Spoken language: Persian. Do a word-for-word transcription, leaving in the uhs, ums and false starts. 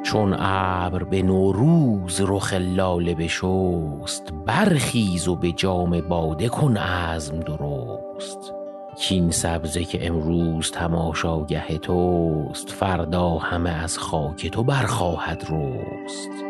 چون ابر به نوروز رخ لاله بشست، برخیز و به جام باده کن عزم درست. کین سبزه که امروز تماشاگه توست، فردا همه از خاک تو برخواهد رست.